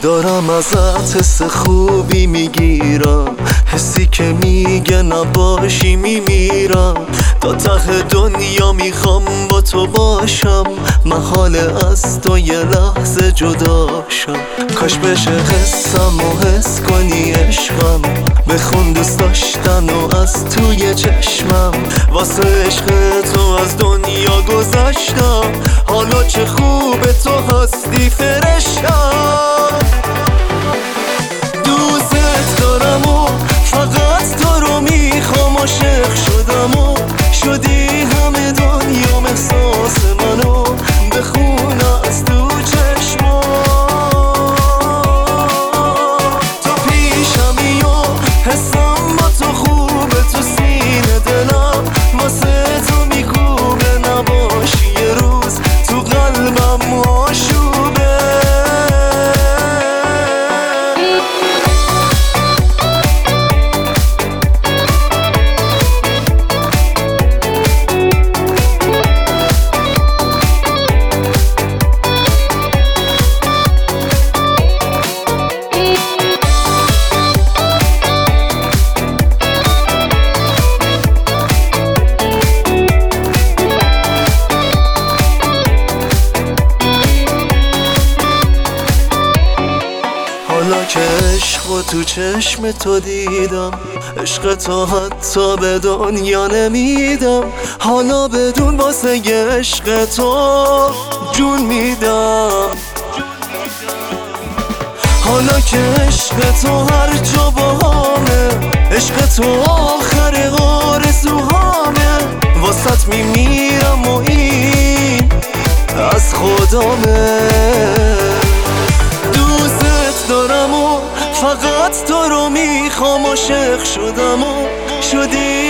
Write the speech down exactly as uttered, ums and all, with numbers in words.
دارم ازت حس خوبی میگیرم، حسی که میگه نباشی میمیرم. تا ته دنیا میخوام با تو باشم، محال از تو یه لحظه جداشم. کاش بشه حسم و حس کنی عشقم، بخون دوست داشتن و از توی چشمم. واسه عشق تو از دنیا گذشتم، حالا چه خوبه تو هستی فرشتم. دوست دارم و فقط تو رو میخوام، عاشق شدم و شدی همه دنیا احساس منو بخون از تو چشما. تو پیشمی و حسم با تو خوبه، تو سینه دلم واسه تو میکوبه. نباشی یه روز تو قلبم آشوبه. حالا که عشق و تو چشم تو دیدم، عشق تو حتی به دنیا نمیدم. حالا بدون واسه عشق تو جون میدم. حالا که عشق تو هر جا باهامه، عشق تو آخر آرزوهامه. واسط میمیرم و این از خدامه. دارم و فقط تو رو میخوام، عاشق شدم و شدی